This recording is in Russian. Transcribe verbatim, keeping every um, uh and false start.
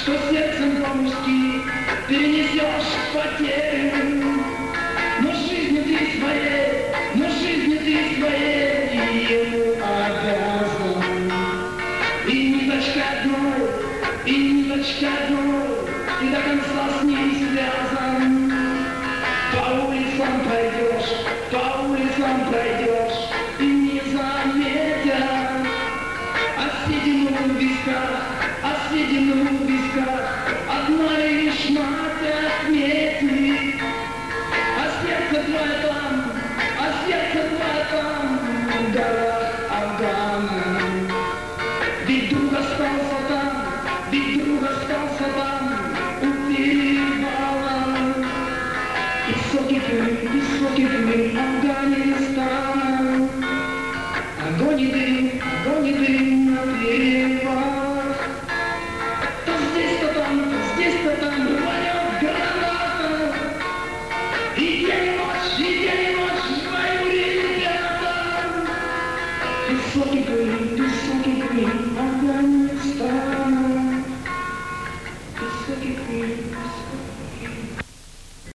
что сердцем по-мужски перенесешь потерю. Но жизнью ты своей, но жизнью ты своей ему обязан. И ниточка одной, и ниточка одной, ты до конца с ней связан. По улицам пройдешь, по улицам пройдешь, и не заметят. А седину в висках, а седину в висках, одна лишь мать отметит. А сердце твое там, а сердце твое там, в горах Афгана. Ведь друг остался там, ведь друг остался там, у перевала. Высокий дым, высокий дым Афганистана. Огонь и дым, огонь и дым на перевалах. То здесь, то там, то здесь, то там рванет граната. И день и ночь, и день и ночь твоим ребятам. Высокий дым, высокий дым Афганистана.